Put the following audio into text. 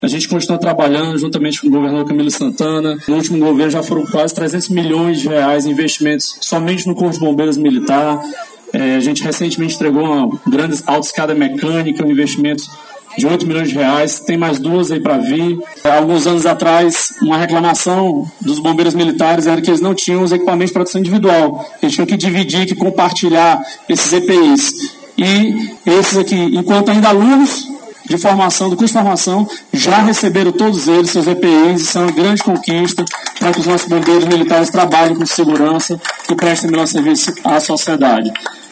A gente continua trabalhando juntamente com o governador Camilo Santana. No último governo já foram quase 300 milhões de reais em investimentos somente no Corpo de Bombeiros Militar. A gente recentemente entregou uma grande autoescada mecânica, um investimento de 8 milhões de reais. Tem mais duas aí para vir. Há alguns anos atrás, uma reclamação dos bombeiros militares era que eles não tinham os equipamentos de proteção individual. Eles tinham que dividir, que compartilhar esses EPIs. E esses aqui, enquanto ainda alunos de formação, do curso de formação, já receberam todos eles seus EPIs. Isso é uma grande conquista para que os nossos bombeiros militares trabalhem com segurança e prestem melhor serviço à sociedade.